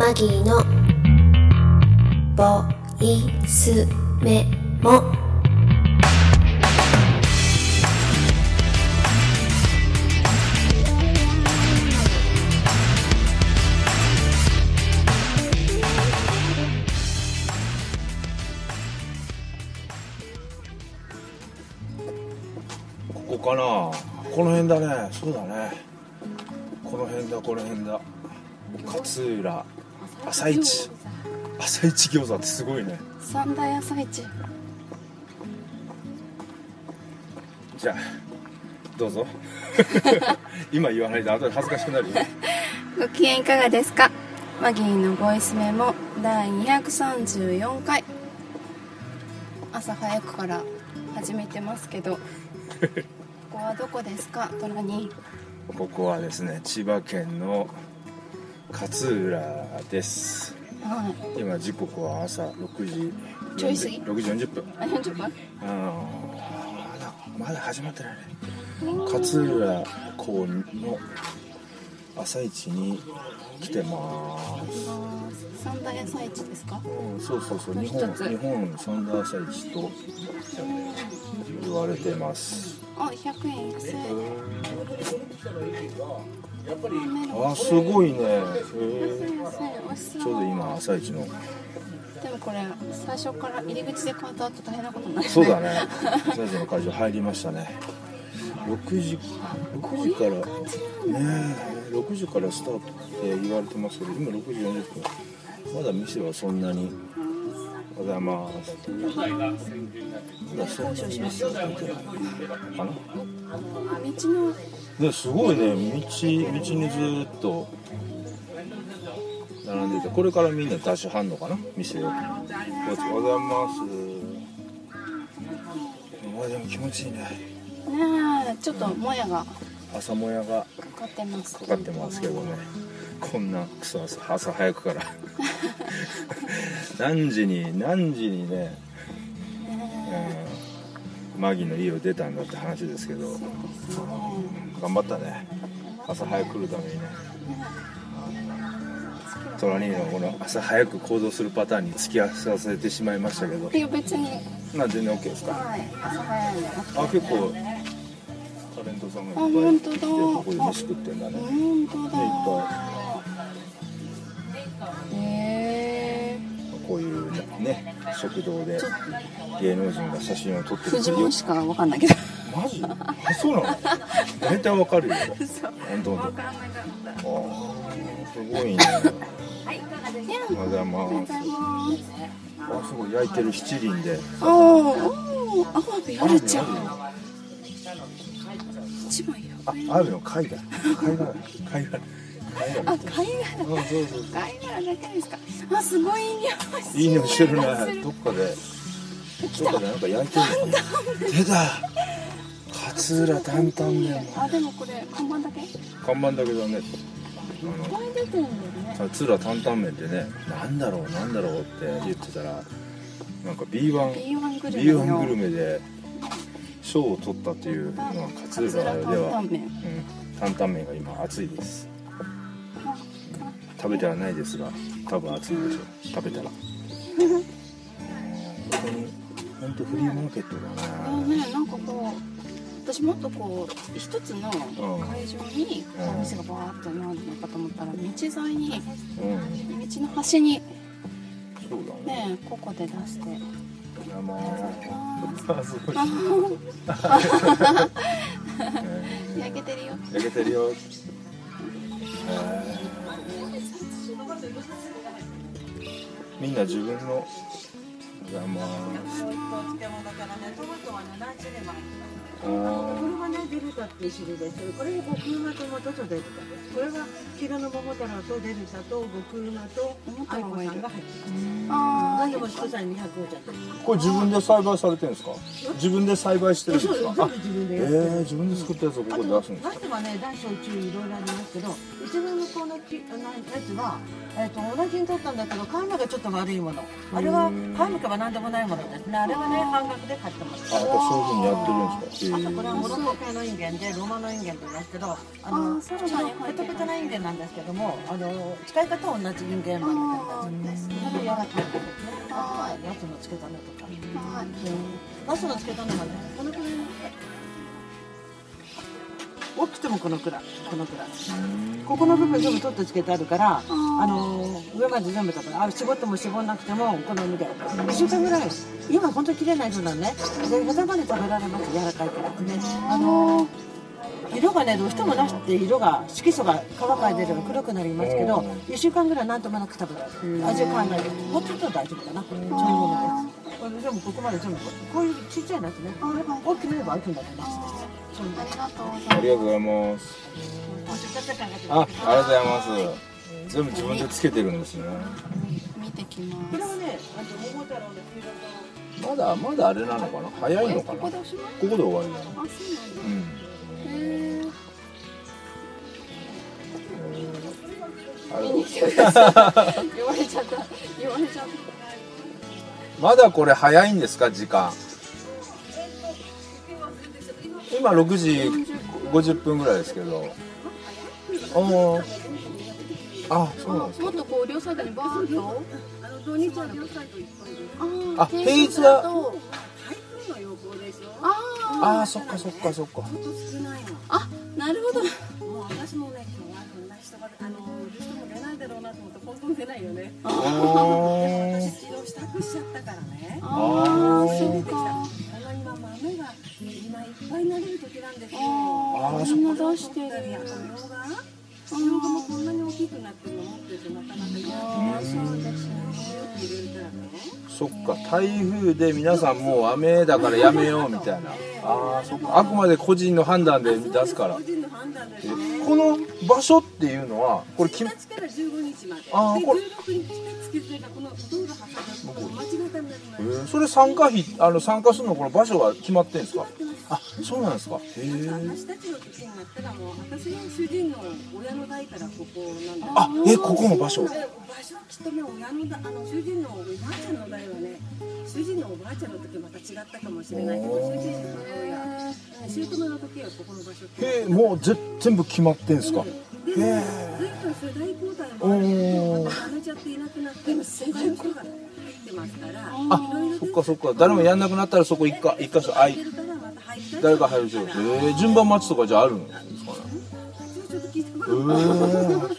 マギーのボイスメモ。 ここかな、この辺だね。そうだね、この辺だ勝浦朝市餃子ってすごいね。 三大朝市。 じゃあどうぞ今言わないで後で恥ずかしくなるよ。 ご機嫌いかがですか。マギーのボイスメモ第234回。朝早くから始めてますけどここはどこですか、トラニー。 ここはですね、千葉県の勝浦です。 はい、 今時刻は朝6時ちょい過ぎ 6時40分。 あ、40分。 まだ始まってないね。勝浦港の朝市に来てます。 三大朝市ですか。 そう日本三大朝市と言われてます。 あ、100円安い。 あ、すごいね。 ちちょうど今朝市の。 でもこれ最初から入り口で買うと大変なことになるね。 そうだね。朝市の会場入りましたね。6時からね、6時からスタートって言われてますけど、今6時40分。まだ店はそんなに。おはようございます。まだそんなに店は出てないかな。 道のね、すごいね。道にずっと並んでて、これからみんな出しはんのかな、店を。おはようございます。でも気持ちいいね。 ねえ、ちょっともやが朝もやがかかってますけどね。こんなクソ朝早くから何時にね、マギの家を出たんだって話ですけど、頑張ったね、朝早く来るためにね。トラニーのこの朝早く行動するパターンに付き合わせてしまいましたけど。 いや別に。 全然 OK ですか。 はい、朝早いの。 結構タレントさんがいっぱい本当だ。 ここで飯食ってんだね。 本当だ。 いっぱい。こういうね、食堂で芸能人が写真を撮ってる。 フジモンしかわかんないけど。 マジ？そうなの？大体わかるよ。本当。 わからなかった。 すごいね。 はい、いかがですか。 おはようございます。すごい焼いてる七輪で。 アワビあるじゃん。一番や。 アワビの貝だ。貝殻。 貝殻。貝殻だけですか。あ、すごいいい匂い。 いい匂いしてるね。どっかでなんか焼いてるね。出た。勝浦担々麺。 あ、でもこれ看板だけだね。 出てるんだよね。 勝浦担々麺ってね、なんだろうって言ってたら、なんか B1 グルメで賞を取ったっていうのが勝浦では、担々麺が今熱いです。食べてはないですが、多分熱いでしょう。食べたら。本当フリーマーケットだね。 なんかこう。私もっとこう一つの会場にお店がバーッと並んでるのかと思ったら、道沿いに、道の端にね、ここで出して。焼けてるよ。 みんな自分の。 これはね、デルタっていう種類です。これが極うまと元とデルタです。これは黄色の桃太郎とデルタと極うまとアイコさんが入ってます。何でも一皿250円です。 これ自分で栽培されてるんですか？自分で栽培してるんですか？ そうです。自分でやってる。 自分で作ったやつをここで出すんですか？ ナスはね、大小中いろいろありますけど、一番向こうのやつは、同じに取ったんだけど、皮目がちょっと悪いもの。あれは皮目は何でもないものですね。あれはね、半額で買ってます。 やっぱそういう風にやってるんですか？ とこれはモロッコ系のインゲンでローマのインゲンって言いますけど、ちょっとペトペトなインゲンなんですけども、使い方は同じインゲン豆みたいな感じです。それで柔らかいですね。あとはナスの漬け種とか。ナスの漬け種がね、このくらいの大きくてもこのくらい、このくらい。ここの部分全部取ってつけてあるから、上まで全部だから、絞っても絞らなくてもお好みで1週間ぐらい。今本当に綺麗な色だね。で、ヘタまで食べられます。柔らかいから。色がね、どうしてもなしって色が色素が皮から出れば黒くなりますけど、1週間ぐらいなんともなく食べられる。味を変えないで、ほっとくと大丈夫かな。そういうものです。これ全部ここまで全部こういうちっちゃいナスね。大きくなれば大きくなるナスです。 ありがとうございます。ありがとうございます。全部自分でつけてるんですね。 見てきます。 これはね、桃太郎の黄色とまだあれなのかな、早いのかな。ここで終わりなの。 あ、そうなんだ。言われちゃった。 まだこれ早いんですか、時間。今6時50分ぐらいですけど。あ、そうなんですか。 もっとこう両サイドにバーッと。 土日は両サイドいっぱいです。 あ、平日は。 台風の予報でしょ。 あ、そっか。 ちょっと少ないの。 あ、なるほど。 もう私もね、今日はこんな人が人も出ないだろうなと思って本当に出ないよね。でも私昨日支度しちゃったからね。そうか。今豆が今いっぱいなれる時なんですよ。 そんな出してる。 みょうがもこんなに大きくなってるの持ってるとなかなかいない。そうですね。 そっか、台風で皆さんもう雨だからやめようみたいな。そっか、あくまで個人の判断で出すから。この場所っていうのはこれ 1日から15日まで。 これ 16日につけてこの道路挟んで間違えたになります。 それ参加するのこの場所は決まってんですか。あ、そうなんですか。 私たちの時になったらもう私の主人の親の代からここなんだ。 ここの場所。 場所はきっとね、親の主人のおばあちゃんの代はね、主人のおばあちゃんの時また違ったかもしれないけど、主人の母親、姑の時はここの場所。 もう全部決まってんですか。 で、随分世代交代もあって、やめちゃっていなくなってる世代の人が入ってますから。 そっか。誰もやんなくなったらそこ一箇所誰か入るし。順番待ちとかじゃあるんですかね。 ちょっと聞いてもらう。やっぱりね、だんだん出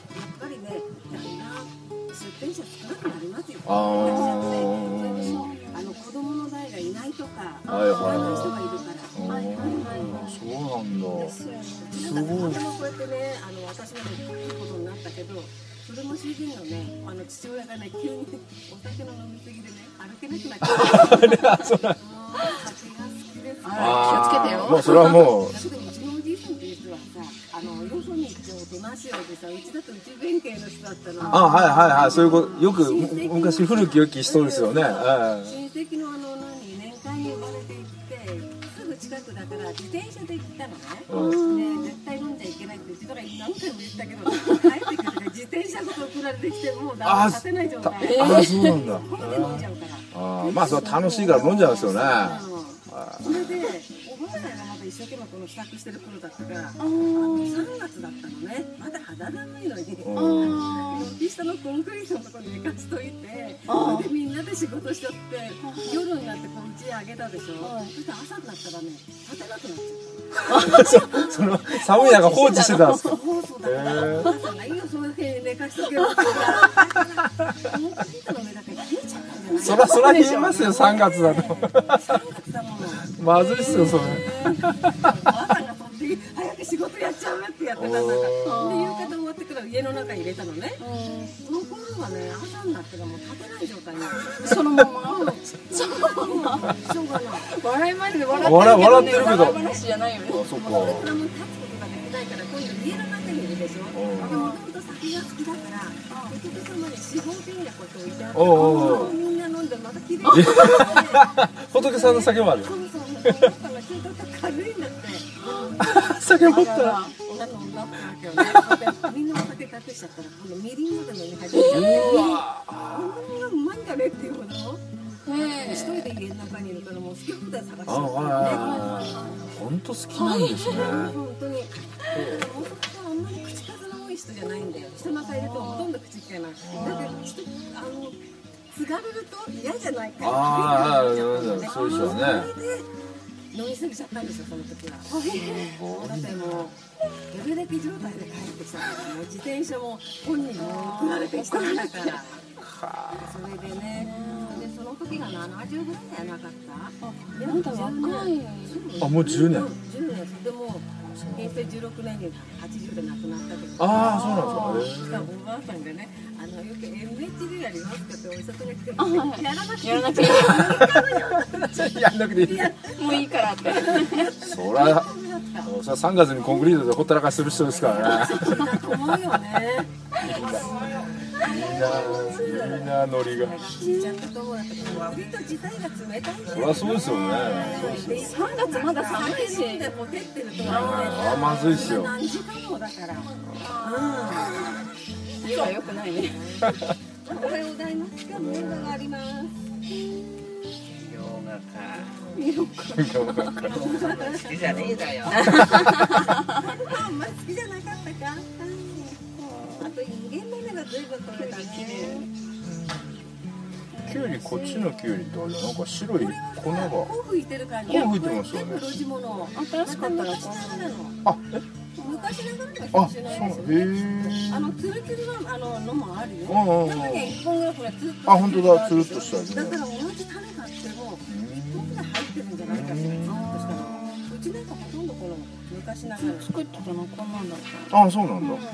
店者少なくなりますよ。子供の代がいないとか、いろんな人がいるから。 そうなんだ。 すごい。こうやってね、私までいいことになったけど、それも主人のね、父親がね、急にお酒の飲みすぎでね、歩けなくなっちゃった。酒が好きです。気をつけてよ。 もうそれはもう。 だけどうちのおじいさんっていう人はさ、よそに行って手間しようでさ、うちだと内弁慶の人だったの。 はい、そういうこと、よく昔古き良き人ですよね。 親戚の年会に呼ばれて行って、すぐ近くだから自転車で行ったのね。で、絶対飲んじゃいけないってうちとか何回も言ったけど、帰ってくるから自転車ごと送られてきてもう立てない状態。 そうなんだ。 これで飲んじゃうから。 まあそれ楽しいから飲んじゃうんですよね。 それでおばあちゃんがまだ一生懸命この支度してる頃だったから、3月だったのね。まだ肌寒いのに軒下のコンクリートのところに寝かしといて、でみんなで仕事しちゃって夜になってこう家上げたでしょ。そして朝になったらね、立てなくなっちゃった。 その寒い中放置してたんですか。 そうだからお母さんがいいよ、そういうふうに寝かしとけよって言うから、コンクリートの上だけ冷えちゃったんじゃない。 そら冷えますよ、3月だと。 3月だもの。 まずいっすよそれ。 おばあさんがそっち早く仕事やっちゃうなってやってたんだから。で夕方終わってから家の中に入れたのね。その頃はね、朝になったらもう立てない状態になって。 そのまま。 しょうがない。 笑い前で笑ってるけど。笑い話じゃないよね。 そっか。 それからもう立つことができないから今度家の中にいるでしょ。でもともと酒が好きだから仏様に四方天やこと置いてあって、みんな飲んでまたきれいになって。 仏さんの酒もある。 そうそう。お父さんがちょっと軽いんだって。 酒持ったら。 みんなお酒隠しちゃったら今度みりんまで飲み始めちゃって、こんなにうまいんだねっていうほど。 一人で家の中にいるからもう好き放題探してる。 本当好きなんですね。 本当に。あんまり口数の多い人じゃないんだよ。人の中いるとほとんど口利かない。だけど継がれると嫌じゃないか。 そうでしょうね。 飲み過ぎちゃったんですよ、その時は。だってもう夜泣き状態で帰ってきたから、もう自転車も本人も送られてきたんだから。それでね、でその時が70ぐらいじゃなかった？ まだ若い。 もう10年。 10年。でも平成16年に80で亡くなったけど。 そうなんですか。 おばあさんがね、よくMHDやりますかってお医者さんが来て、やらなくていい。 やらなくていい。 やんなくていい。 もういいからって。 そら3月にコンクリートでほったらかしする人ですからね。 思うよね。 いいなノリが。 死んじゃったと思うだけど、割と自体が冷たいんだよね。 そりゃそうですよね。 3月まだ寒いし。 でもてってるとはまずいっすよ。 何時間もだから。 家は良くないね。 おはようございます。今日メールがあります。 好きじゃねえだよ。 あんまり好きじゃなかったか。あとインゲン豆が随分取れたね。 キュウリ、こっちのキュウリってあれなんか白い粉が。 こう吹いてる感じ。 こう吹いてますよね。 路地物。 新しかったら昔ながらの。昔ながらの品種なんですよ。ツルツルはのもあるよ。中に1本ぐらいこれツルッと。 本当だ、ツルッとしたやつね。 だから同じ種があっても1本ぐらい入ってるんじゃないかしら。ツルッとしたの。うちなんかほとんどこの昔ながら。 作ってたのこんなんだった。 そうなんだ。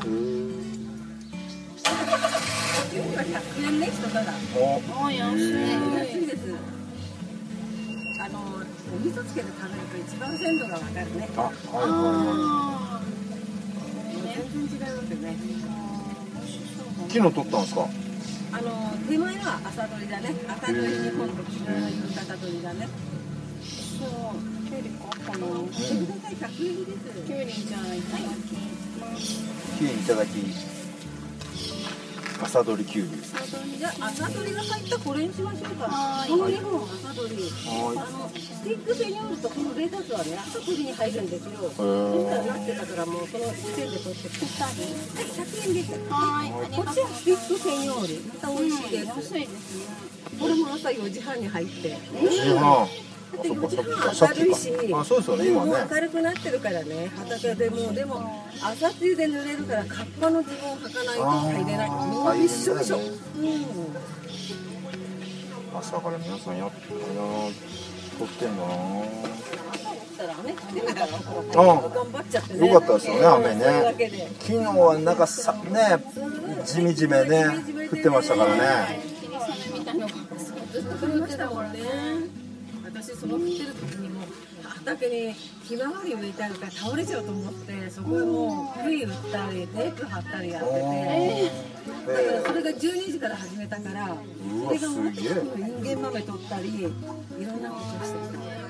今100円ね、一束が。 安い。 安いです。お味噌つけて食べると一番鮮度がわかるね。全然違いますよね。 昨日取ったんですか？ 手前は朝取りだね。朝取り2本と昨日の夕方取りだね。 そう、キュウリかこの。 100円です。 キュウリじゃあいただきます。 キュウリいただき。朝取りキュウリ。 じゃあ朝取りが入ったこれにしましょうか。この2本朝取り。スティックフェニョールとこのレタスはね、朝取りに入るんですよ。そしたらなってたからもうその時点で取ってください。100円です。こっちはスティックフェニョール。また美味しいです。 安いですね。 これも朝4時半に入って。 4時半。 だって4時半明るいし、 そうですよね、今ね。 明るくなってるからね、畑でもでも朝露で濡れるからカッパのズボン履かないと入れない。みんな一緒でしょ。 朝から皆さん取ってんだな。 頑張っちゃってね。 よかったですよね、雨ね。昨日はなんかジメジメね降ってましたからね。 ずっと降りましたもんね。私その降ってる時にも畑にひまわり植えてあるから倒れちゃうと思ってそこへもう杭打ったりテープ貼ったりやってて、だからそれが12時から始めたからそれがもう人間豆取ったりいろんなことをして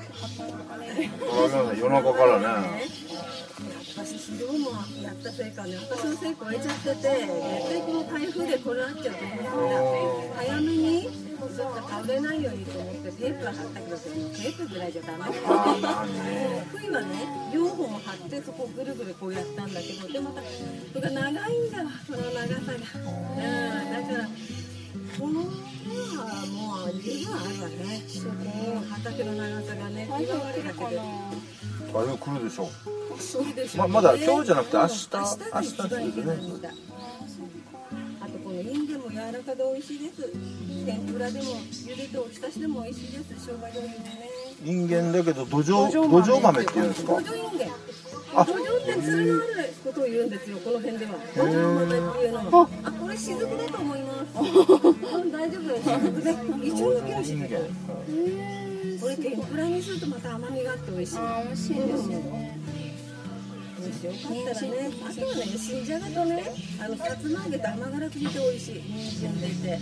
た。 夜中からね。 私指導もやったせいかね、私の成功超えちゃってて、絶対この台風でこれあっちゃうと思うから早めにちょっと倒れないようにと思ってテープは貼ったけど、テープぐらいじゃダメ。杭はね4本貼ってそこをぐるぐるこうやったんだけど、でまたそれが長いんだわ、その長さが。だからこの辺はもう十分あるわね。畑の長さがね、ひまわりだけで。 台風来るでしょう。 そうでしょうね。 まだ今日じゃなくて明日が一番いけないんだ。あとこのインゲンも柔らかで美味しいです。天ぷらでも茹でておひたしでも美味しいです。生姜醤油でね。 インゲンだけど土壌豆って言うんですか？ 土壌インゲン。土壌ってつるのあることを言うんですよ、この辺では。土壌豆っていうのは。これ雫だと思います。大丈夫です。雫で。一応抜けるし。これ天ぷらにするとまた甘みがあって美味しい。 美味しいですね。 もしよかったらね、あとはね、新じゃがとね、さつま揚げと甘辛く煮て美味しい。人参入れて。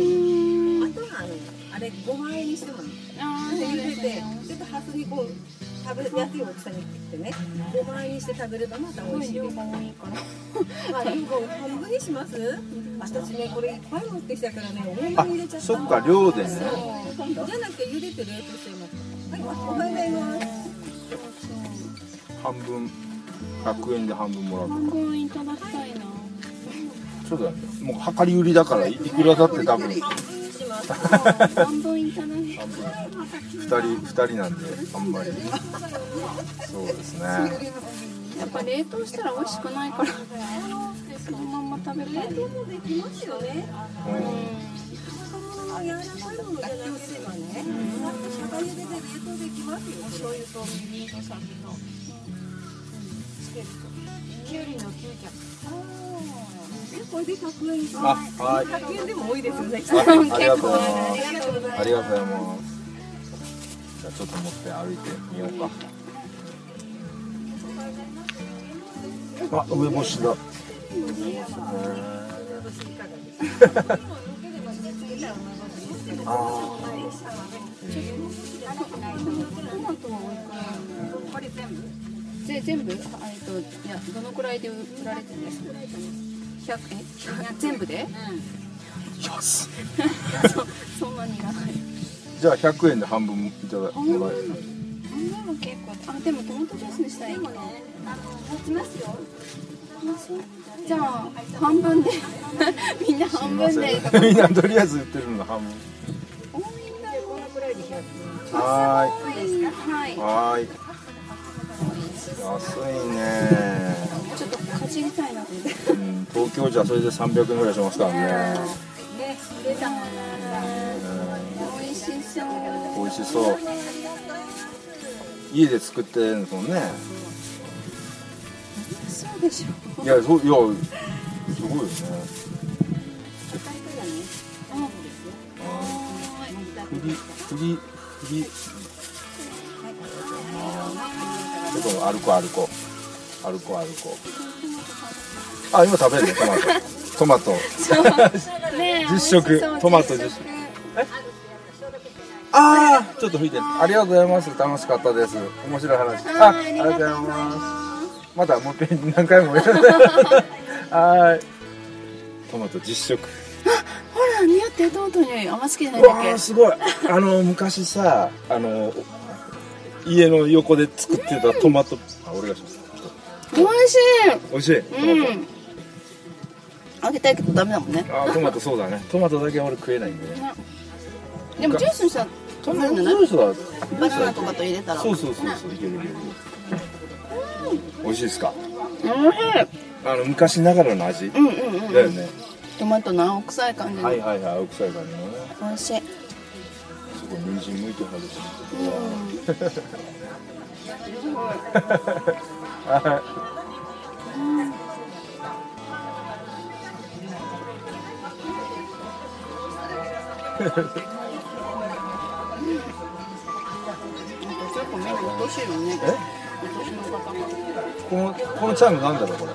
あとはあれごま和えにしてもいい。入れて、ちょっとハスにこう食べやすい大きさに切ってね、5枚にして食べればまた美味しい。量が多いから。半分にします？私ねこれいっぱい持ってきたからね、多めに入れちゃった。 そっか、量でね。 じゃなくて茹でて冷凍してます。はい、おはようございます。 半分100円で半分もらう。 半分いただきたいな。 そうだね。もう量り売りだからいくらだって多分。 半分いただき。 2人なんであんまり。そうですね。 やっぱ冷凍したら美味しくないから。そのまんま食べる。冷凍もできますよね。柔らかいものじゃなければね。シャバ茹でで冷凍できますよ。醤油とみりんと砂糖。きゅうりの9着。これで100円。 あ、はい。 100円でも多いですよね。 ありがとうございます。ありがとうございます。じゃあちょっと持って歩いてみようか。あ、梅干しだ。ああ。 全部？いや、どのくらいで売られてるんですか？100円？全部で？ 安い。 そんなにいらない。 じゃあ100円で半分いただきます。 半分も結構。あ、でもトマトジュースにしたらいいかな。持ちますよ。じゃあ半分でみんな半分で。 みんなとりあえず売ってるのが半分。はい。はい。安いね。 ちょっとかじりたいなと思って。 東京じゃそれで300円ぐらいしますからね。 出たもんね。美味しそう。 美味しそう。家で作ってるんですもんね。 そうでしょ。 いや、すごいよね。ふり。ちょっと歩こう。あ、今食べるね、トマト。実食、トマト実食。ああ、ちょっと吹いてる。ありがとうございます。楽しかったです。面白い話。ありがとうございます。まだもう一遍何回もやる。はい。トマト実食。 ほら、似合ってトマトに甘好きじゃないんだっけ？ わあ、すごい。昔さ、家の横で作ってたトマト。あ、俺がします。 美味しい。 美味しい。 あげたいけどダメだもんね。 あ、トマトそうだね。トマトだけは俺食えないんでね。 でもジュースにしたら食べるんじゃない？バナナとかと入れたら。 そう。いける。美味しいですか？ 美味しい。 昔ながらの味。だよね。 トマトの青臭い感じの。 はい、青臭い感じのね。 美味しい。 すごい人参向いてはるし。 ちょっと目がうっとしいのね。 このチャイムなんだろうこれ。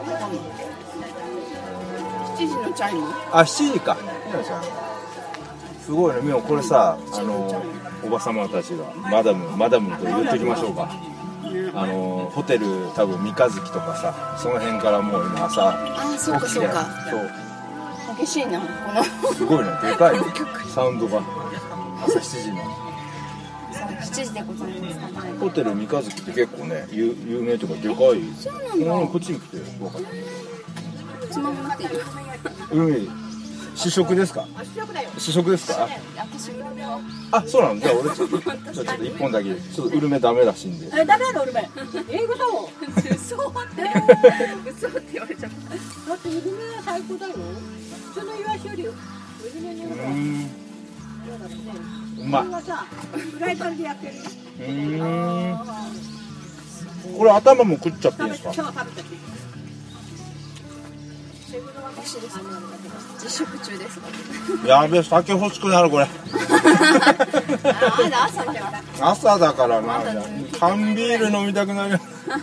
7時のチャイム。 あ、7時か。すごいね。これさ、おばさまたちがマダムと言っておきましょうか。ホテル多分三日月とかさ、その辺からもう今朝起きて。 激しいな、この。 すごいね、でかいね、サウンドが。朝7時の。 7時でございます。 ホテル三日月って結構ね、有名とかでかい。 そうなんだ。 こっちに来て分かった。 つまみっていう。 試食ですか？試食ですか？あ、そうなの。じゃあ俺ちょっと1本だけ。ちょっとウルメダメらしいんで。 ダメなのウルメ。英語だもん。嘘って言われちゃった。だってウルメは最高だよ。普通のイワシよりウルメの方が。 うまい。 これはさ、フライパンでやってる。 これ頭も食っちゃっていいんですか？ そう、食べちゃっていい。 実食中です。 やべえ、酒欲しくなるこれ。朝だからな。缶ビール飲みたくなる。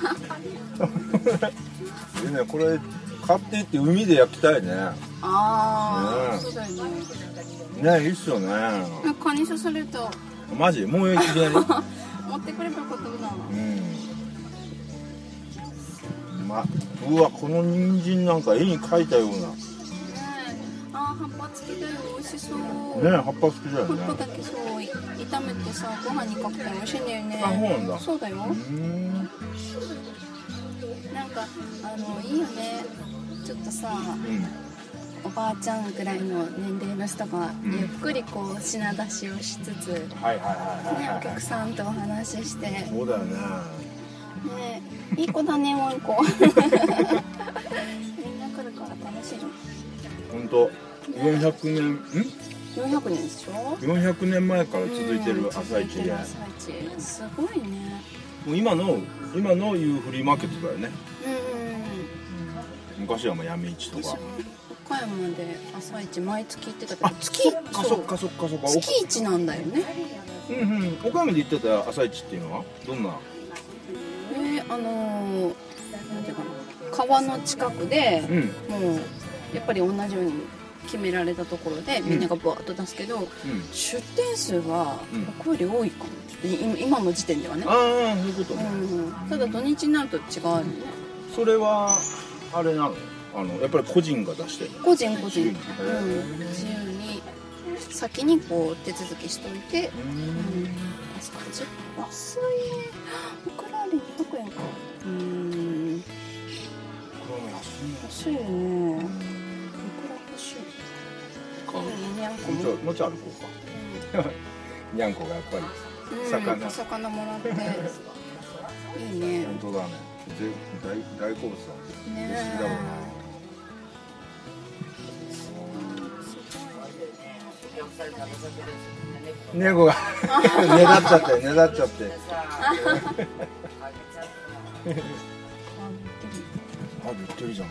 これ買っていって海で焼きたいね。 ああ、そうだよね。 ね、いいっすよね。 カニ刺された。 マジ？もういきなり。 持ってくればよかったな。 うわ、この人参なんか絵に描いたような。 葉っぱ付きだよ、美味しそう。 ね、葉っぱ付きだよね。 葉っぱだけそう炒めてさ、ご飯にかけたら美味しいんだよね。 あ、そうなんだ。 そうだよ。なんかいいよね。ちょっとさ、おばあちゃんぐらいの年齢の人がゆっくりこう品出しをしつつ、ね、お客さんとお話しして。 そうだよね。 ね、いい子だね、ワンコ。みんな来るから楽しいじゃん。 本当。400年 400年でしょ。 400年前から続いてる朝市で、 すごいね。 もう今のいうフリーマーケットだよね。昔はもう闇市とか。 岡山で朝市毎月行ってたけど、 そっか月市なんだよね。 岡山で行ってた朝市っていうのはどんな？ なんていうかな、川の近くで、もうやっぱり同じように決められたところでみんながバーッと出すけど、出店数がここより多いかも、今の時点ではね。 ああ、そういうことね。 ただ土日になると違うよね。 それはあれなの？やっぱり個人が出してる？ 個人、自由に先にこう手続きしといて、安いね。いくらで200円か。安いよね。いくら欲しいか。にゃんこもうちょい歩こうか。にゃんこがやっぱり魚もらっていいね。 本当だね。大好物だね。不思議だろうな。猫がねだっちゃって。あ、売ってるじゃん。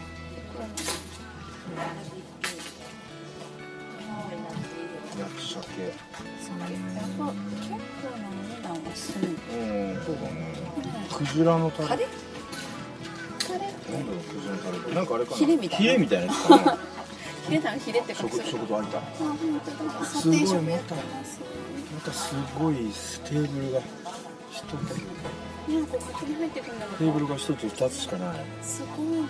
焼き鮭。 結構なお値段はする。 そうだね。クジラのタレ。なんだろう、クジラのタレ。なんかあれかな。ヒレみたいなやつかな。 ヒレって食堂ありた。 すごい、またすごいテーブルが一つ。テーブルが一つ二つしかない。 すごいね。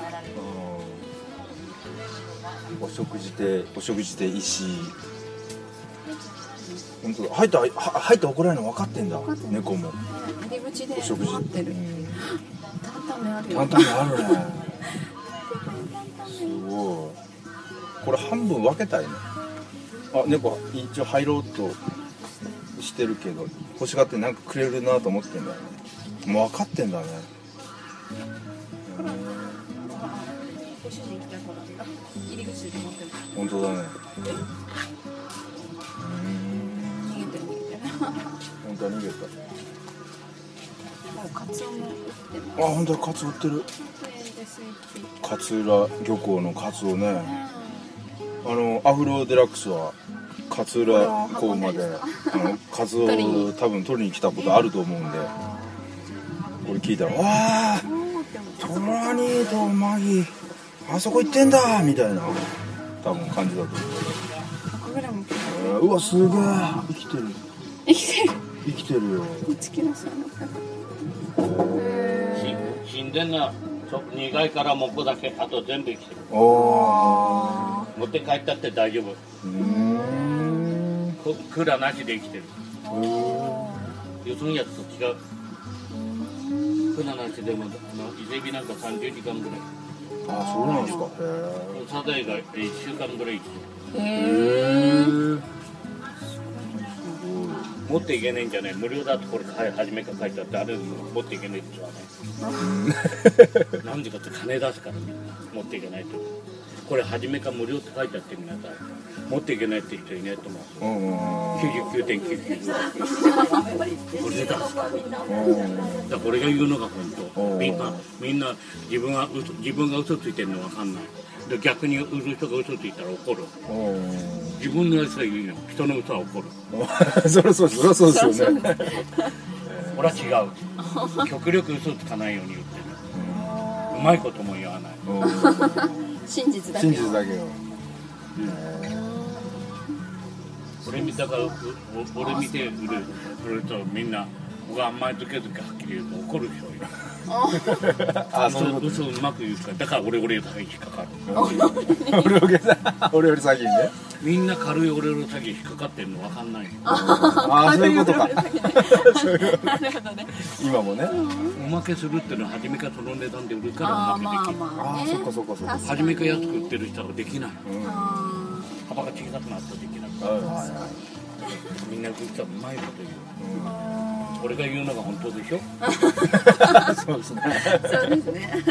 お食事で石。本当だ。入って怒られるの分かってんだ。猫も。 入り口でお食事。 担々麺あるよ。 担々麺あるね。すごい。これ半分分けたいね。あ、猫一応入ろうとしてるけど欲しがってなんかくれるなと思ってんだよね。もう分かってんだね。本当だね。 逃げてる。 本当は逃げた。 カツオも売ってます。 あ、本当だ、カツオ売ってる。勝浦漁港のカツオね。アフロデラックスは勝浦港までカツオ多分取りに来たことあると思うんで、これ聞いたら「わあトラニーとマギーあそこ行ってんだ」みたいな多分感じだと思う。うわ、すげえ生きてるよ。 死んでんな。2階からもこだけ、あと全部生きてる。 持って帰ったって大丈夫。蔵なしで生きてる。よそのやつと違う。蔵なしでも伊勢海老なんか30時間ぐらい。 あ、そうなんですか。 サザエが1週間ぐらい生きてる。持っていけないんじゃない。無料だとこれ初めから書いてあってあれ持っていけないって言わない。なんでかって金出すからみんな持っていけないと。これ初めから無料って書いてあってみなさい。持っていけないって人いないと思う。99.99 これで出すから。これが言うのが本当。みんな自分が嘘ついてるの分かんない。で逆に売る人が嘘ついたら怒る。自分のやつは言うよ。人の嘘は怒る。 そりゃそうですよね。 俺は違う。極力嘘つかないように言ってる。うまいことも言わない。 真実だけよ。 俺見て売るとみんな僕はあんまりズケズケはっきり言うと怒る人いる。 あ、そういうこと。 嘘うまく言うから、だから俺詐欺引っかかる。 俺より先にね。 みんな軽い俺詐欺引っかかってるの分かんない。 ああ、そういうことか。 なるほどね。 今もね。 おまけするっていうのは初めからその値段で売るからおまけできる。 ああ、そっかそっかそっか。 初めから安く売ってる人はできない。幅が小さくなったらできない。みんな言っちゃうまいこと言う。俺が言うのが本当でしょ。 そうですね。 そうですね。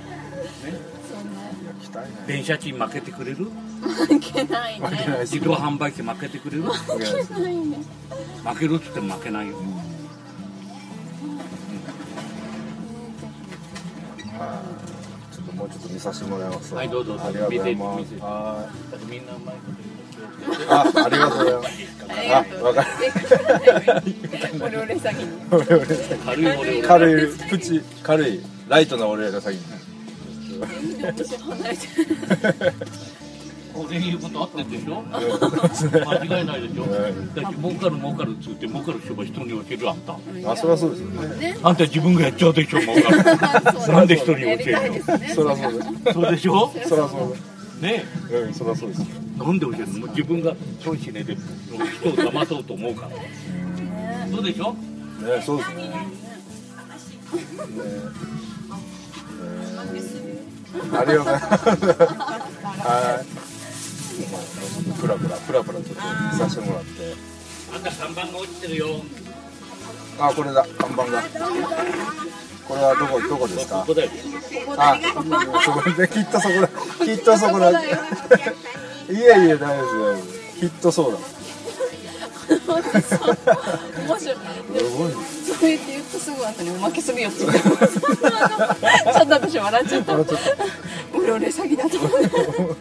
電車賃負けてくれる？ 負けないね。 自動販売機負けてくれる？負けないね。負けるっつっても負けないよ。 ちょっともうちょっと見させてもらいます。 はい、どうぞ。 ありがとうございます。 はい。みんなうまいこと言う。 ありがとうございます。あ、わかる。 オレオレ詐欺。 軽いプチ軽いライトなオレオレ詐欺。 俺に言うこと合ってんでしょ。間違いないでしょ。だって儲かるっつって儲かる人が人に教えるあんた。 あ、そりゃそうですよね。 あんた自分がやっちゃうでしょ儲かる。なんで人に教えるの。 そりゃそうです。 そうでしょ。 そりゃそうです。 ねえ。そりゃそうです。 なんで教えるの。自分が損しねで人を騙そうと思うから。そうでしょ。 ね、そうですね。ありがとうございます。はい。プラプラちょっと見させてもらって。 あんた看板が落ちてるよ。 あ、これだ、看板が。これはどこですか。 ここだよ。 あ、そこできっとそこだ。きっとそこだ。いやいや、大丈夫です。きっとそうだ。 面白い。そう言って言ったすぐ後におまけするよって言ってます。ちょっと私笑っちゃった。オレオレ詐欺だと思って。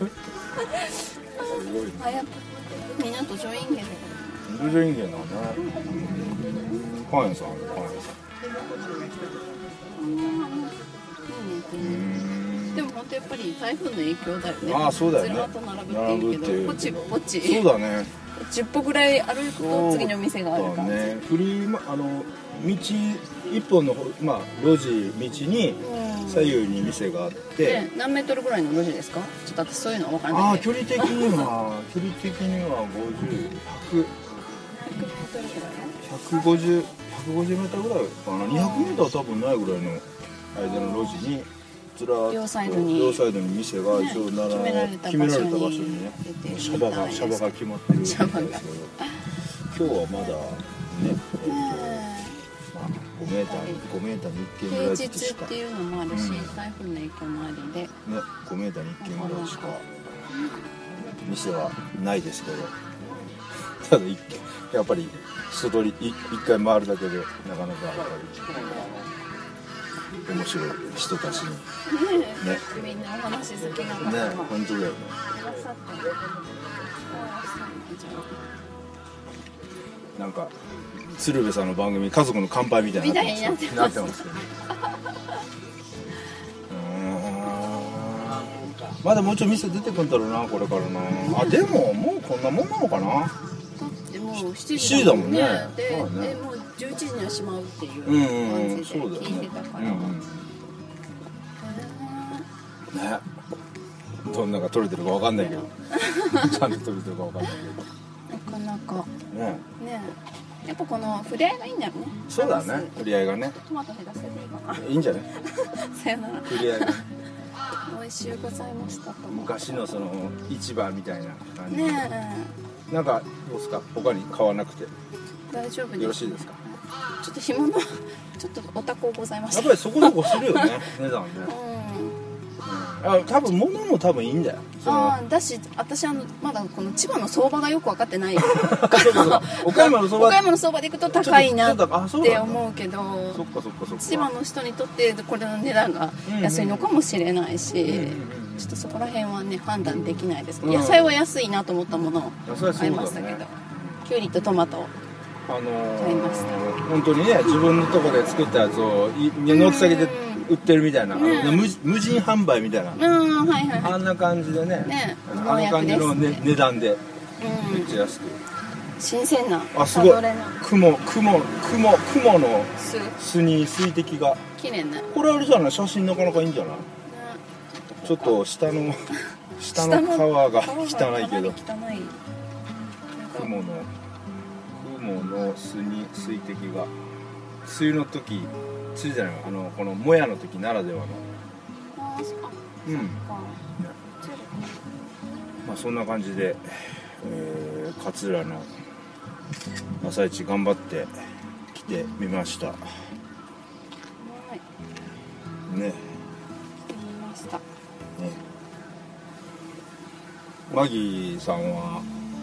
あ、やっぱみんなとジョインゲン。 ジョインゲンだね。パン屋さん、 でも本当やっぱり台風の影響だよね。 ああ、そうだよね。 ずらっと並ぶっていうけど、ポチポチ。 そうだね。 10歩ぐらい歩くと次の店がある感じ。 ね、道一本の路地道に左右に店があって、 何メートルぐらいの路地ですか？ちょっと私そういうの分からない。 ああ、距離的には50、100、150メートルぐらいかな。200メートルは多分ないぐらいの間の路地にずらっと両サイドに店が一応決められた場所にね、シャバが決まってるんですけど、今日はまだね、5メーターに1軒ぐらいしか、 平日っていうのもあるし、台風の影響もありでね、 5メーターに1軒ぐらいしか店はないですけど、ただやっぱり外に1回回るだけでなかなかやっぱり面白い人たちにね、 みんなお話好きな方ね、本当だよね。なんか鶴瓶さんの番組家族の乾杯みたいになってますけど、まだもうちょっと店出てくんだろうな、これからな。あ、でももうこんなもんなのかな。だってもう7 時だもんね。 でもう11時には閉まうっていう感じで聞いてたから。ね、 どんなが取れてるかわかんないけど、ちゃんと取れてるかわかんないけど、なかなかね。 やっぱこの触れ合いがいいんだよね。 そうだね、触れ合いがね。 トマト減らせていいかな。 いいんじゃない。 さよなら。 触れ合いが。 美味しゅうございましたと。 昔のその市場みたいな感じ。 ねえ。なんかどうですか、他に買わなくて。 大丈夫です。 よろしいですか。 ちょっと干物、ちょっとお高ございました。 やっぱりそこそこするよね、値段ね。あ、多分物も多分いいんだよ。 ああ、だし、私まだこの千葉の相場がよく分かってない。 岡山の相場で行くと高いなって思うけど、千葉の人にとってこれの値段が安いのかもしれないし、ちょっとそこら辺はね判断できないですけど、野菜は安いなと思ったものを買いましたけど、きゅうりとトマトを買いました。 本当にね、自分のとこで作ったやつを軒先で売ってるみたいな、無人販売みたいな、あんな感じでね、あんな感じの値段でめっちゃ安く新鮮なあ、すごい朝どれな雲の巣に水滴が綺麗ね。 これあれじゃない、写真なかなかいいんじゃない。ちょっと下の川が汚いけど、雲の巣に水滴が、梅雨の時、梅雨じゃない、このもやの時ならではの。まあそんな感じで、勝浦の朝市頑張って来てみました。ね。マギーさんは、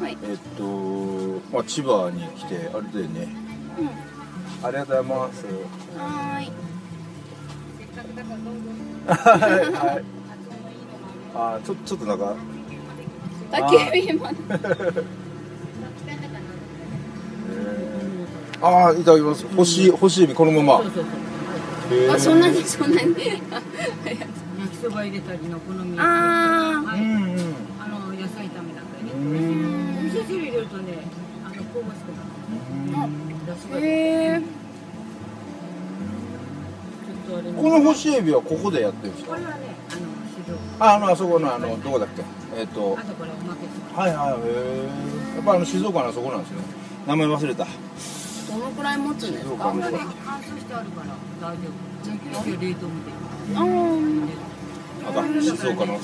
千葉に来てあれだよね。ありがとうございます。はい。あ、ちょっとなんか。 焚き火まで。 あ、いただきます。干しエビこのまま。 あ、そんなに。焼きそば入れたりの好み。野菜炒めだったりね。味噌汁入れるとね、香ばしくなる。 この干しエビはここでやってるんですか。 これはね、静岡。 あそこのどこだっけ。 あとこれおまけします。 はい。やっぱ静岡のあそこなんですね。名前忘れた。 どのくらい持つんですか。 乾燥してあるから大丈夫。じゃあ冷凍見て。 静岡の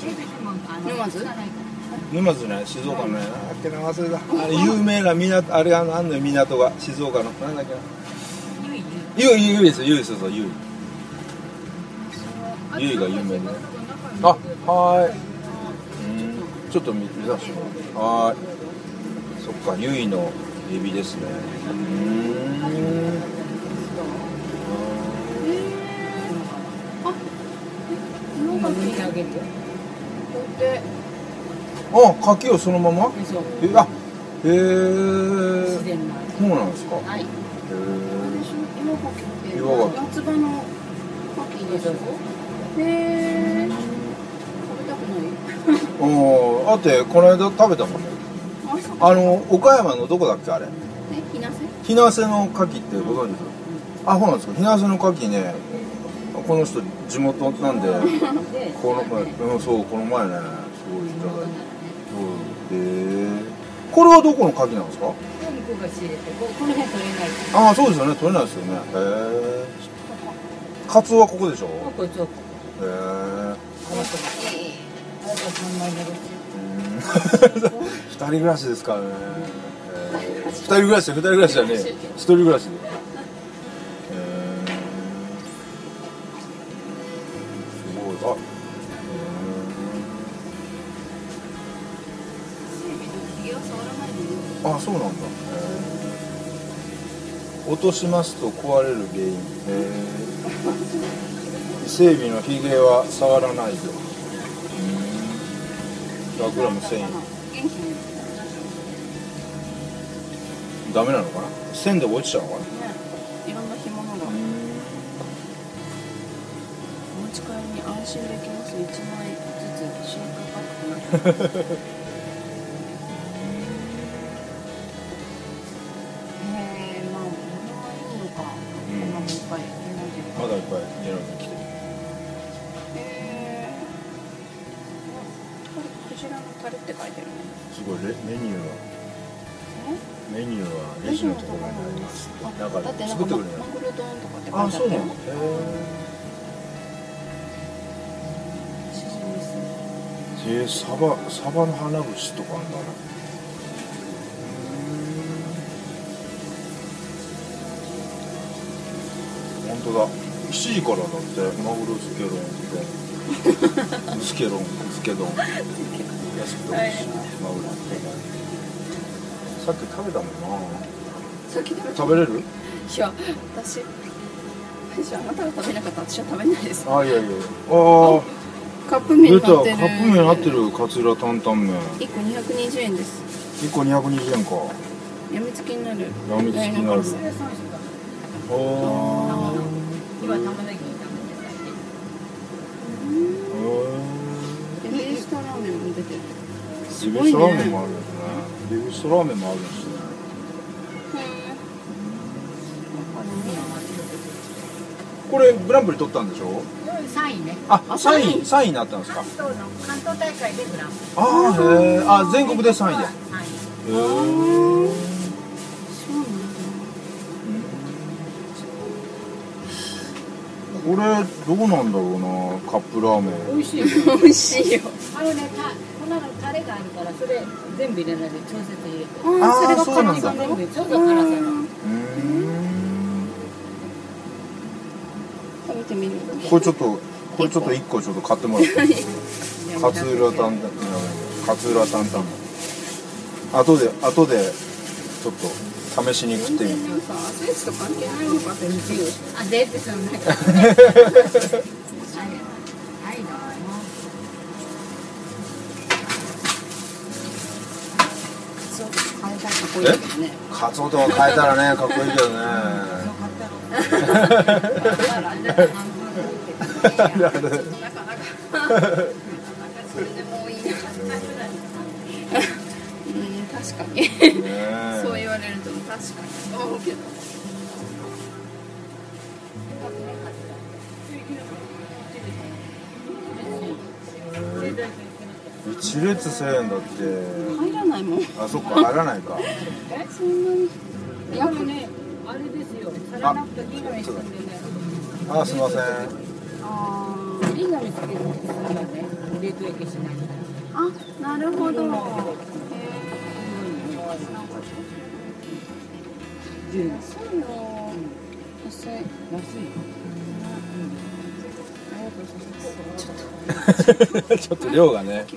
沼津ね、静岡のね、忘れた。有名な港、あれあんのよ、港が静岡のなんだっけな。ゆいです、ゆいそう、ゆいが有名で。あ、はい。ちょっと見させてもらう。はい。そっか、ゆいのエビですね。あ、牡蠣をそのまま。そうなんですか。はい。岩牡蠣。 夏場の牡蠣でしょ。食べたくない。 だってこの間食べたもんね。岡山のどこだっけあれ。日生の牡蠣ってご存知ですか。そうなんですか。日生の牡蠣ね、この人地元なんで、この前ね、すごいいただいて。これはどこの牡蠣なんですか。 向こうが仕入れて、この辺取れない。 ああ、そうですよね、取れないですよね。カツオはここでしょ。 ここちょっと。 二人暮らしですからね。二人暮らしじゃねえ、一人暮らしで。すごい。あ、そうなんだ。落としますと壊れる原因。伊勢海老のヒゲは触らないと。100g 1000円。ダメなのかな。線で落ちちゃうのかな。 いろんな干物が。お持ち帰りに安心できます。1枚ずつシェイクパックになって。 まだいっぱい狙うに来てる。 クジラのタレって書いてるね。 すごいメニューはレジのところにあります。なんか作ってくれない。 マグロ丼とかって書いてある。 あ、そうなの。サバの花串とかあんだな。本当だ。7時からだってマグロ漬け丼漬け丼安くて美味しいマグロ。さっき食べたもんな。 さっき食べれる？ いや、私あなたが食べなかったら私は食べないです。 いやカップ麺になってる。 カップ麺になってる勝浦担々麺。 1個220円です。 1個220円か。 やみつきになる。 やみつきになる。 今玉ねぎベビースターラーメンも出てる。 ベビースターラーメンもあるんですね。ベビースターラーメンもあるんですね。 これグランプリ取ったんでしょ。 3位ね。 あ、3位になったんですか。 関東大会でグランプリ。 あー、へー。あ、全国で3位で。へー。これどうなんだろうな、カップラーメン。 美味しいよ。 美味しいよ。 こんなのタレがあるから、それ全部入れないで調節入れて。 それがそうなんだ。 全部ちょうど辛さの。 食べてみる。 これちょっと1個ちょっと買ってもらって。勝浦タンタン。後でちょっっと試しに食ってみる。 センスと関係ないのかって自由。 あ、出てくるね。 カツオとか変えたらね、かっこいいけどね。 それでもういいな。確かに。そう言われると確かに思うけど。 1列1000円だって。 入らないもん。 あ、そっか、入らないか。 そんなに。 約ね、あれですよ。サラダとリンガミつけてね。 あ、すみません。 リンガミつけるんですよね。冷凍焼けしない。 あ、なるほど。 10円。 安いよ。安い。 ちょっと量がね。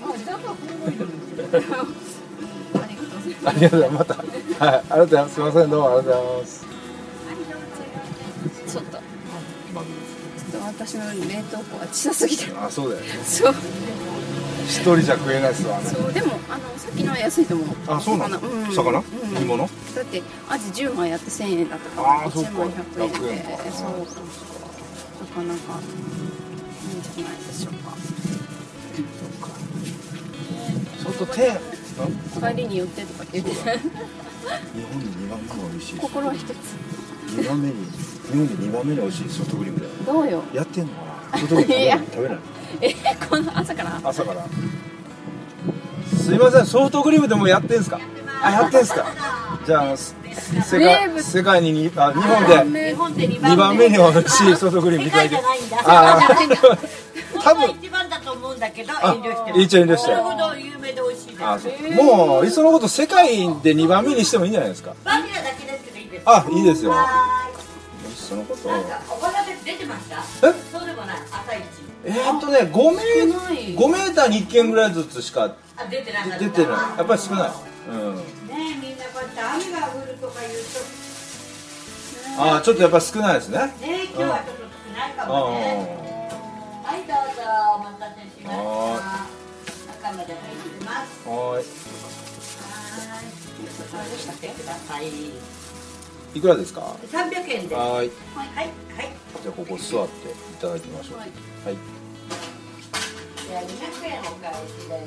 ありがとうございます。また。はい、ありがとうございます。すみません、どうもありがとうございます。 ちょっと私の冷凍庫は小さすぎて。 あ、そうだよね。 そう。 一人じゃ食えないっすわね。 そう、でもさっきのは安いと思う。 あ、そうなの。魚？煮物？ だってアジ10枚やって1000円だったから。1枚100円で。そう。なかなかいいんじゃないでしょうか。 ちょっと帰りに寄ってとか言って。日本で 2番目美味しい。 心は一つ。 日本で2番目に美味しいソフトクリームだよ。 どうよ。 やってんのかな。ソフトクリーム食べない。 この朝から。 朝から。すいません、ソフトクリームでもやってんすか。あ、やってんすか。じゃあ世界に日本で2番目に美味しいソフトクリームいただいて。ああ。多分一番だと思うんだけど遠慮してます。 一応遠慮して。 それほど有名で美味しいです。 あ、そう。もういっそのこと世界で2番目にしてもいいんじゃないですか。 バニラだけですけどいいですか。あ、いいですよ。いっそのこと。 なんかお花で出てました。そうでもない。朝一。 5メーターに1軒ぐらいずつしか出てない。 やっぱり少ない。 ねえ、みんなこうやって雨が降るとか言うと。 ああ、ちょっとやっぱ少ないですね。 ねえ、今日はちょっと少ないかもね。はい、どうぞお待たせしました。中まで入ってます。 はい。 してください。 いくらですか ？300円です。 はい。 はい。 じゃあここ座っていただきましょう。はい。 じゃあ200円お返しです。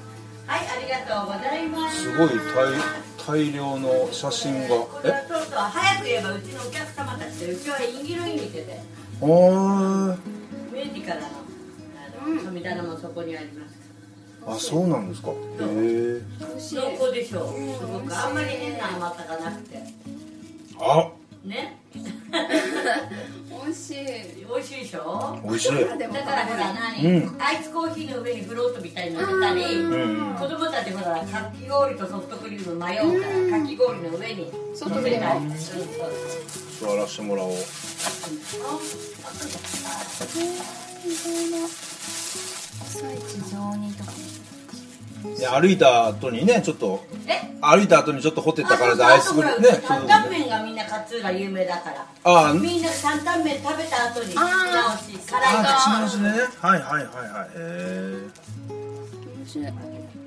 はい、ありがとうございます。 すごい大量の写真が。 そう早く言えばうちのお客様たちでうちはインギロイン店で。明治からの神棚もそこにあります。 あ、そうなんですか。へえ。 濃厚でしょう。すごくあんまり変な甘さがなくて。 あ。 ね。 美味しい。 美味しいでしょ。 美味しい。 だからほらアイスコーヒーの上にフロートみたいに乗せたり、子供たちほらかき氷とソフトクリーム迷うからかき氷の上にソフトクリーム。 座らせてもらおう。 朝一雑煮とか。 歩いた後にね、ちょっとホテったからでアイスクリームね。 担々麺がみんな勝浦有名だから。みんな担々麺食べた後に口直し、辛いの。 口直しね。はい。 面白い。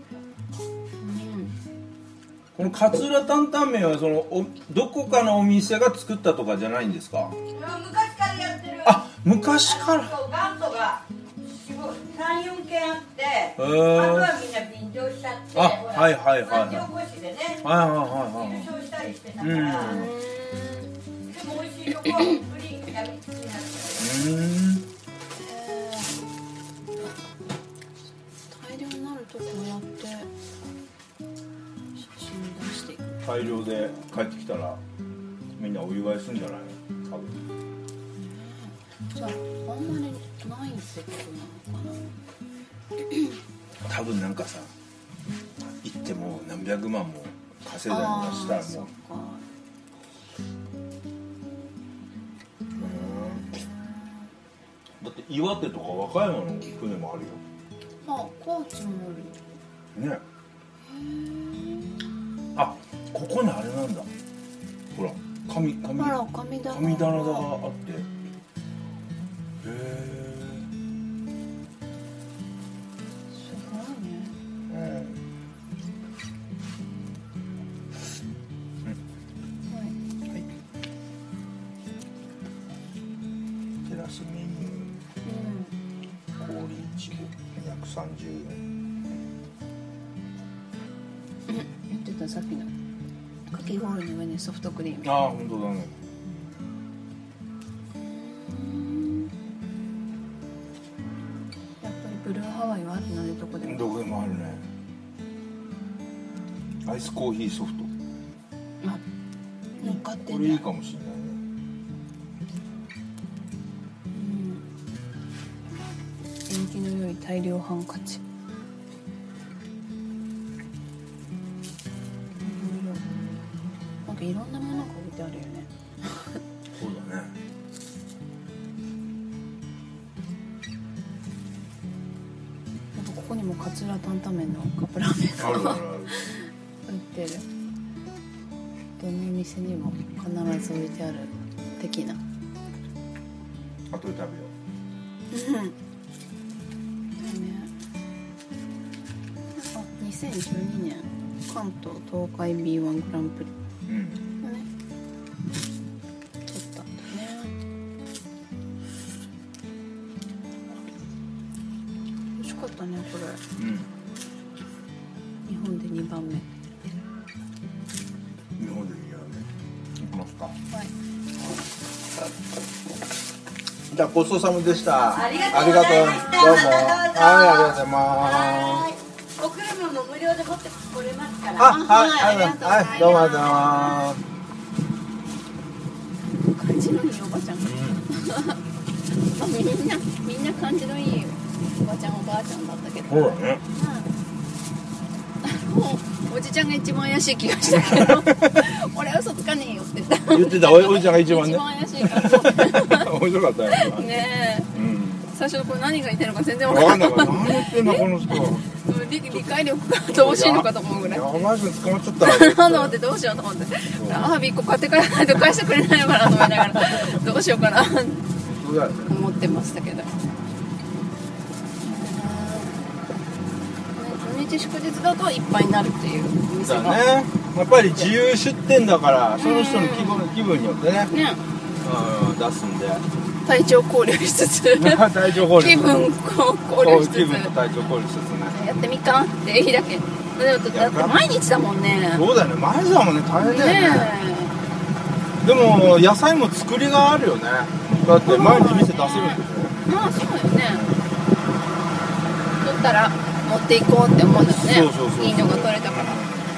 この勝浦担々麺はどこかのお店が作ったとかじゃないんですか。 昔からやってる。 あ、昔から。 元祖が3、4軒あって、あとはみんな便乗しちゃって、 はい町おこしでね、優勝したりしてたから、でも美味しいとこはプリンがやみつきになって。 大量になるとこうやって写真出していく。 大量で帰ってきたらみんなお祝いするんじゃないの多分。 じゃああんまりないってことなのかな。 多分なんかさ行っても何百万も稼いだりとかしたらもう。 そっか。 だって岩手とか和歌山の船もあるよ。 あ、高知もある。 ね。あ、ここにあれなんだ。ほら、神棚があって。へえ。 すごいね。 はい。テラスメニュー。氷いちご230円。 言ってたさっきのかき氷の上にソフトクリーム。 ああ、本当だね。 やっぱりブルーハワイはあるのでどこでも。 どこでもあるね。アイスコーヒーソフト。 あ、乗っかってんだ。 これいいかもしれないね。 縁起の良い大量ハンカチ。なんかいろんなものが置いてあるよね。 そうだね。 なんかここにもカツラ担々麺のカップラーメンがあるあるある。 売ってる。どの店にも必ず置いてある的な。 後で食べようん。あ、2012年関東東海 B1 グランプリう。うん。 をね取ったんだね。美味しかったねこれ。 うん。 日本で2番目。 日本でいいよね。行きますか。 はい。 じゃあごちそうさまでした。 ありがとうございました。 どうも。はい、ありがとうございます。 はい。お車も無料で持ってこれますから。 あ、はい、はい、どうもありがとうございます。 感じのいいおばちゃん。まあみんな感じのいいおばちゃんおばあちゃんだったけど。 そうだね。 おじちゃんが一番怪しい気がしたけど俺は嘘つかねえよって言ってたおじちゃんが一番ね。 一番怪しいから面白かったよ。 ねえ、 うん。 最初これ何が言ってるのか全然わ分かんなかった。 かんなかった。何言ってんのこの人。 理解力が乏しいのかと思うぐらい。 やばい人捕まっちゃったなのでどうしようと思って、アワビ1個買ってからないと返してくれないのかなと思いながらどうしようかなそうだよね。 思ってましたけど。土日祝日だといっぱいになるっていうお店だが。 ね。やっぱり自由出店だからその人の気分によってね、 ね、 出すんで。 体調考慮しつつ体調考慮。 気分考慮しつつ気分と体調考慮しつつね。 やってみかんっていいだけ。だって毎日だもんね。 そうだよね。毎日だもんね。大変だよね。 ねでも野菜も作りがあるよね。だって毎日店出せるんでしょ。 まあそうよね。取ったら持っていこうって思うのよね。 そういいのが取れたから。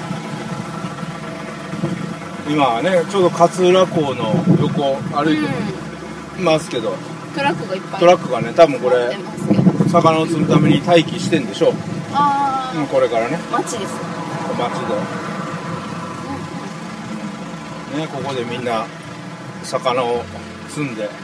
今はねちょうど勝浦港の横歩いてますけど、 トラックがいっぱいトラックがね多分これ待ってますけど。 魚を積むために待機してんでしょう。 ああ、 これからね街です。 街でねここでみんな魚を積んで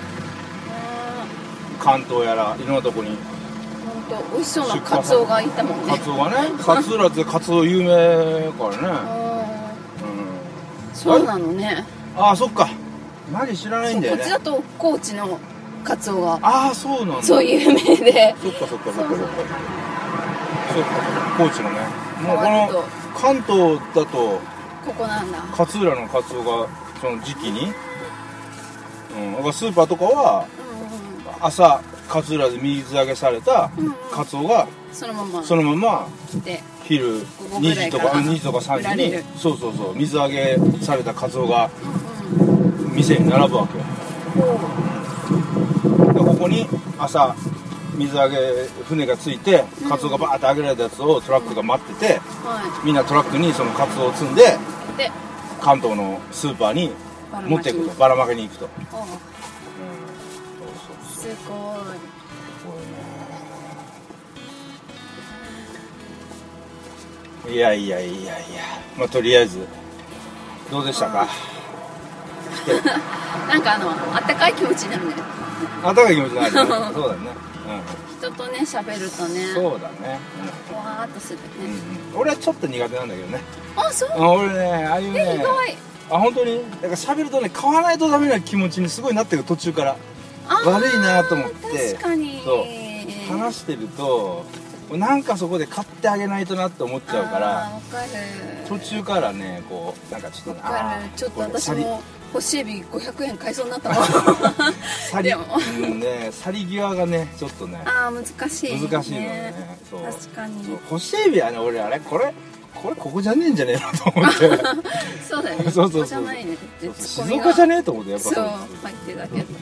関東やらいろんなとこに本当美味しそうなカツオがいたもんね。 カツオがね勝浦ってカツオ有名からね。 そうなのね。 ああそっかマジ知らないんだよね。 こっちだと高知のカツオがああそうなんだ。 そう有名で。 そっかそっかそっかそっか。 そう高知のねもうこの関東だとここなんだ。 勝浦のカツオがその時期に、だからスーパーとかは朝勝浦で水揚げされたカツオがそのままそのままで昼2時とか3時にそう水揚げされたカツオが店に並ぶわけよ。でこここに朝水揚げ船がついてカツオがバーって揚げられたやつをトラックが待ってて、みんなトラックにそのカツオを積んで関東のスーパーに持っていくと、ばらまけに行くと。 すごい。いや、まあとりあえずどうでしたか？ なんかあったかい気持ちになるね。 あったかい気持ちになるね。そうだね。 人とね喋るとね。 そうだね。 ふわーっとするね。 俺はちょっと苦手なんだけどね。 あ、そう。 俺ね、ああいうね。 意外。 本当にだから喋るとね、買わないとダメな気持ちにすごいなってる、途中から悪いなと思って。 確かに。 そう話してるとなんかそこで買ってあげないとなって思っちゃうから、途中からねこうなんかちょっとちょっと私も干しエビ500円買いそうになったわ。 去り際がねちょっとね難しいのね。そう確かに干しエビはね、俺ここじゃねえんじゃねえのと思って。 そうだよね。 そうここじゃないね。 静岡じゃねえと思って、やっぱそう入ってだけど。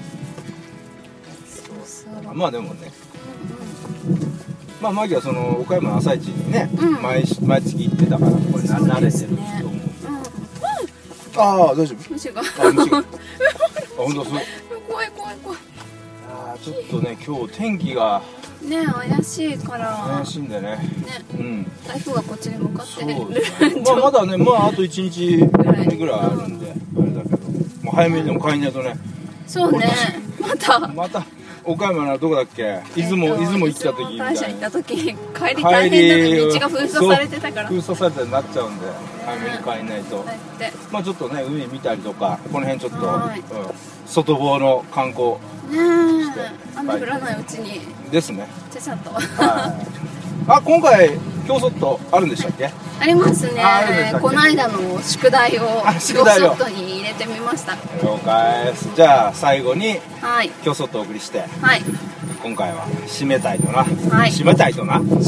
まあでもね、まあマギはその岡山の朝市にね、毎月行ってたから、これ慣れてると思う。大丈夫？ 虫が。 本当そう。 怖い。 ちょっとね、今日天気がね怪しいから。 怪しいんだよね。 台風がこっちに向かってる。 まだね、あと1日ぐらいあるんで、あれだけど、もう早めにでも買いないとね。 そうね。また。 岡山のどこだっけ？出雲行った時みたいな。 大社行った時帰り大変だった。道が封鎖されてたから。 封鎖されたになっちゃうんで、早めに帰んないと。まあちょっとね、海見たりとか、この辺ちょっと外房の観光して。 雨降らないうちに。 ですね。 ちゃんと。 今回競争とあるんでしたっけ？ ありますね。この間の宿題を競争とに入れてみました。 了解です。じゃあ最後に競争とお送りして、今回は締めたいとな。締めたいとな。思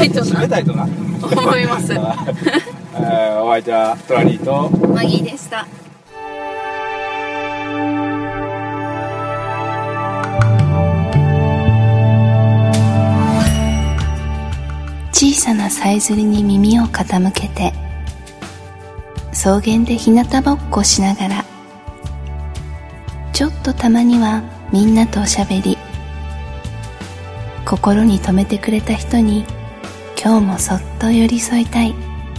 います。 お相手はトラニーとマギーでした。 小さなさえずりに耳を傾けて、草原で日向ぼっこしながら、ちょっとたまにはみんなとおしゃべり、心に留めてくれた人に今日もそっと寄り添いたい。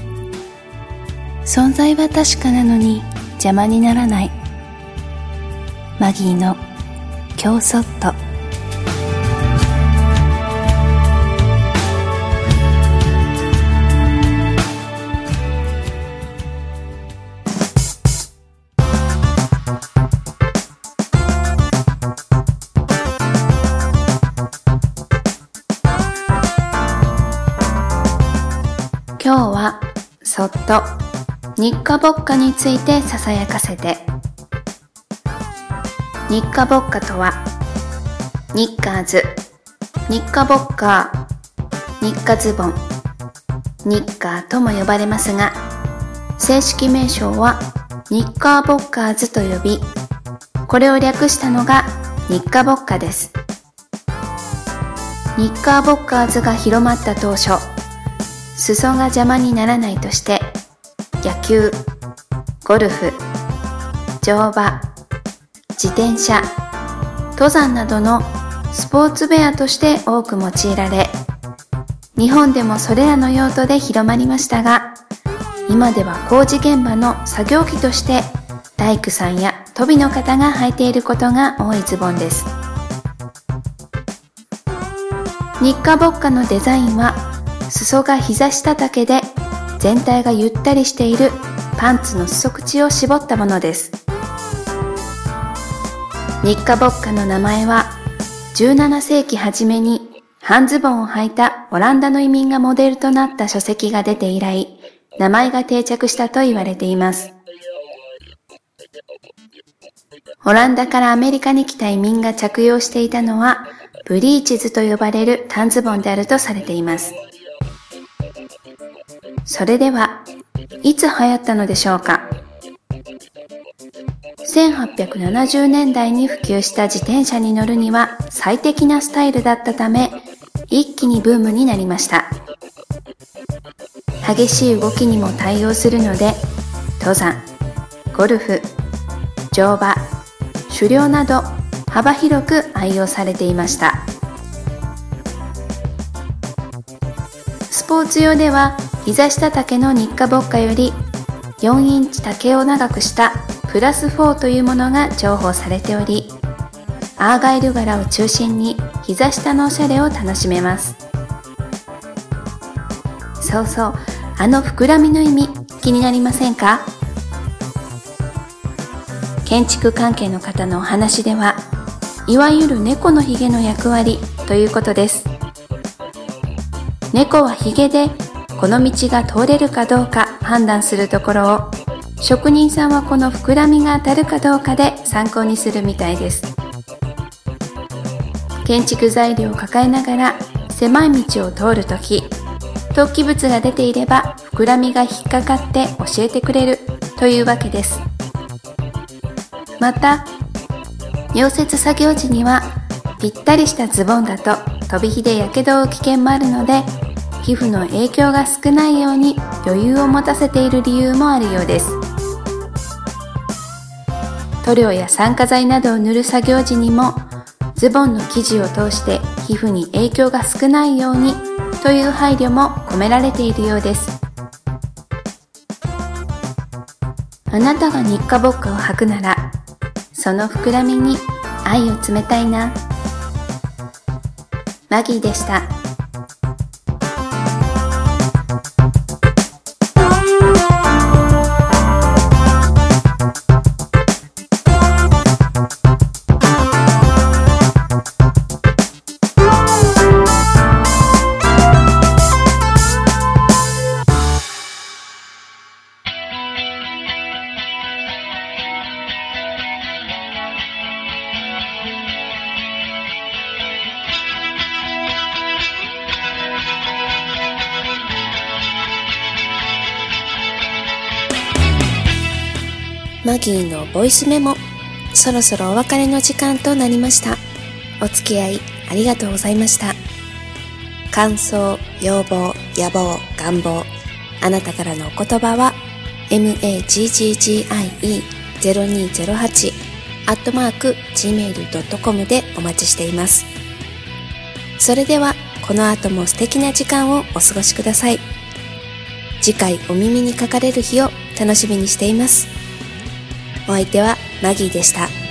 存在は確かなのに邪魔にならない。マギーの今日そっと。今日はそっと日課ぼっかについてささやかせて。日課ぼっかとは、ニッカーズ、日課ぼっかー、日課ズボン、ニッカーとも呼ばれますが、正式名称はニッカーボッカーズと呼び、これを略したのが日課ぼっかです。ニッカーボッカーズが広まった当初、裾が邪魔にならないとして、野球、ゴルフ、乗馬、自転車、登山などのスポーツウェアとして多く用いられ、日本でもそれらの用途で広まりましたが、今では工事現場の作業着として大工さんや鳶の方が履いていることが多いズボンです。日課ぼっかのデザインは、裾が膝下丈で全体がゆったりしているパンツの裾口を絞ったものです。日課ぼっかの名前は17世紀初めに半ズボンを履いたオランダの移民がモデルとなった書籍が出て以来、名前が定着したと言われています。オランダからアメリカに来た移民が着用していたのはブリーチズと呼ばれる短ズボンであるとされています。それでは、いつ流行ったのでしょうか。 1870年代に普及した自転車に乗るには最適なスタイルだったため、一気にブームになりました。激しい動きにも対応するので、登山、ゴルフ、乗馬、狩猟など幅広く愛用されていました。スポーツ用では膝下丈のニッカボッカより4インチ丈を長くしたプラス4というものが重宝されており、アーガイル柄を中心に膝下のおしゃれを楽しめます。そうそう、あの膨らみの意味気になりませんか？建築関係の方のお話では、いわゆる猫のひげの役割ということです。猫はひげでこの道が通れるかどうか判断するところを、職人さんはこの膨らみが当たるかどうかで参考にするみたいです。建築材料を抱えながら狭い道を通るとき、突起物が出ていれば膨らみが引っかかって教えてくれるというわけです。また、溶接作業時にはぴったりしたズボンだと飛び火でやけどを負う危険もあるので、皮膚の影響が少ないように余裕を持たせている理由もあるようです。塗料や酸化剤などを塗る作業時にも、ズボンの生地を通して皮膚に影響が少ないようにという配慮も込められているようです。あなたがニッカボッカを履くなら、その膨らみに愛を詰めたいな。マギーでした。マギーのボイスメモ、そろそろお別れの時間となりました。お付き合いありがとうございました。感想、要望、野望、願望、あなたからのお言葉は magggie0208@gmail.com でお待ちしています。それではこの後も素敵な時間をお過ごしください。次回お耳にかかれる日を楽しみにしています。お相手はマギーでした。